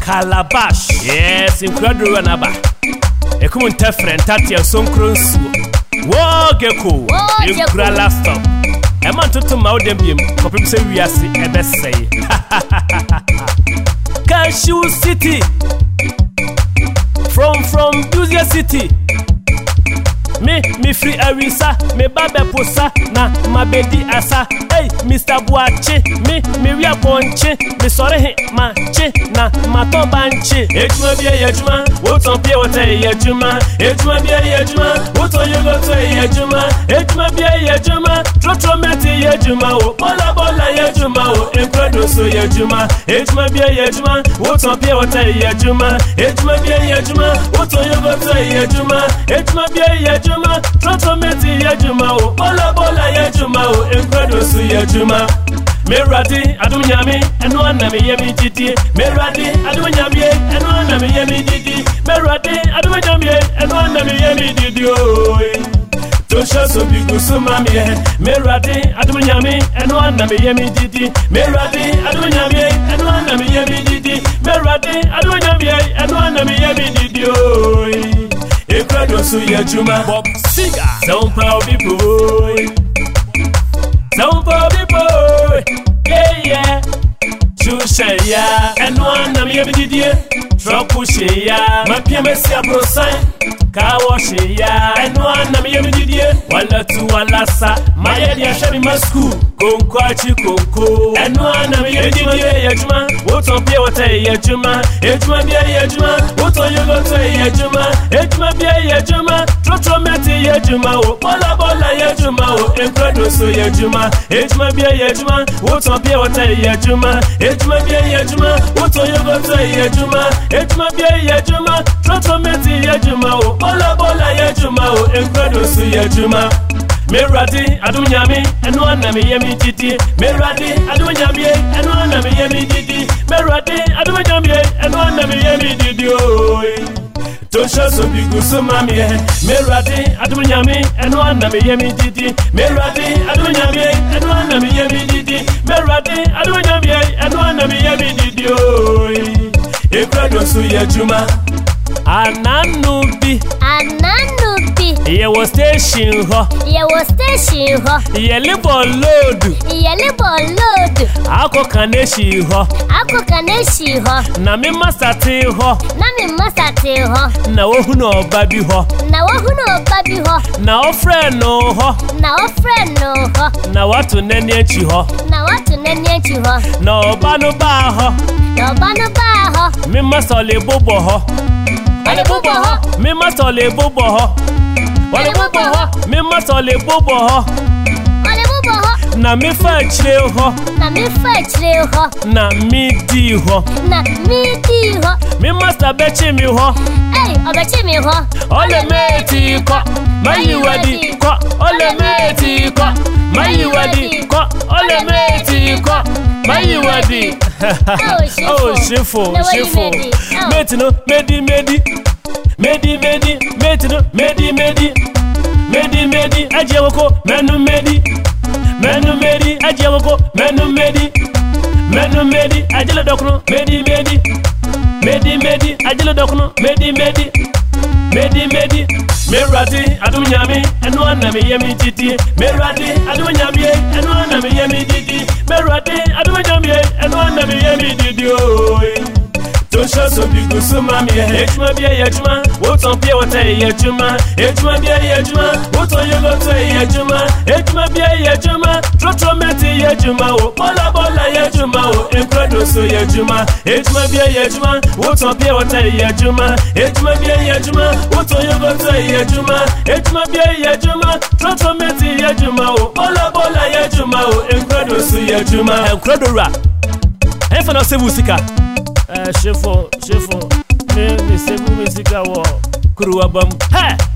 Calabash. Yes, incredible anaba. Ekumun tefren tatia sonkronsu. Wo geko. Incredible last stop. Eman toto maudembiem. Kopim se wiasi ebesay. Cashew City. From Busia City. Me free Arisa, me babe posa, na mabedi asa. Hey, Mr. Buachi, me ria ponche, me sorry ma che, na mato banche. Ejuma bia yejuma, woton pie wote yejuma. Ejuma bia yejuma, woton yogoto yejuma. Ejuma bia yejuma, trotro meti yejuma o. Bola yejuma o, incredible so yejuma. Ejuma bia yejuma, woton pie wote yejuma. Ejuma bia yejuma, woton yogoto yejuma. Ejuma bia yejuma. Trotro meti yejuma o, bola yejuma o, incredible so yejuma. Me radi adunyami, enu anami yemi jiti. Me radi adunyami, enu anami yemi jiti. Me radi adunyami, enu anami yemi jiti o. To show so big so mami, me radi adunyami, enu anami yemi jiti. Me radi adunyami, enu anami yemi jiti. Me radi adunyami, enu anami yemi jiti o. Incredible so yejuma. Bob Siga. Some power people. Some power people. Yeah. Chushaya. And one na mi abidie. Tropushaya. Ma PMS ya brosan. Kawoshaya. And one na mi abidie. Wala tu wala sa. Maya dia shabi masku. Konkwachi konko. And one na mi abidie yejuma. Woton pie wote yejuma. Ejuma bia yejuma. Woton yogoto yejuma. Ejuma bia yejuma. Trotro meti yejuma o. Bola yejuma o. Incredible so yejuma. Ejuma bia yejuma. Woton pie wote yejuma. Ejuma bia yejuma. Woton yogoto yejuma. Ejuma bia yejuma. Trotro meti yejuma o. Bola yejuma o. Incredible so yejuma. Me radi adunyami, enu anami yemi jiti. Me radi adunyami, enu anami yemi jiti. Me radi adunyami, enu anami yemi jiti o. To show so big so mami, me radi adunyami, enu anami yemi jiti. Me radi adunyami, enu anami yemi jiti. Me radi adunyami, enu anami yemi jiti o. Incredible so yejuma. Ananubi. Ye was station ho. Ye libo load. Ako kaneshi ho. Na mi masate ho. Na wohu no babi ho. Na ofre no ho. Na watu neni echi ho. Na obanu ba ho. Mi masole bobo ho. Mi masole bobo ho. Mi masole bobo ho. Na mi fa chire ho. Na mi di ho. Mi masta bechi mi ho. Ole meti ko. Mayi wadi ko. Ole meti ko. Mayi wadi ko. Ole meti ko. Mayi wadi. Oh, shifo. Meti no, medi. Meti no, medi. Ajewoko, menu medi. Ajewoko, menu medi. Ajelo dokno, medi. Ajelo dokno, medi. Me radi adunyami, enu anami yemi jiti. Me radi adunyami, enu anami yemi jiti. Me radi adunyami, enu anami yemi jiti o. To show so big so mami, ejuma bia yejuma. Woton pie wote yejuma. Ejuma bia yejuma. Woton yogoto yejuma. Ejuma bia yejuma. Trotro meti yejuma o. Bola yejuma o. Incredible so yejuma. Ejuma bia yejuma. Woton pie wote yejuma. Ejuma bia yejuma. Woton yogoto yejuma. Ejuma bia yejuma. Trotro meti yejuma o. Bola yejuma o. Incredible so yejuma. Incredible rap. Efa no sebu sika. Shefo, me sebu musica wo kuruwa bam. Hey!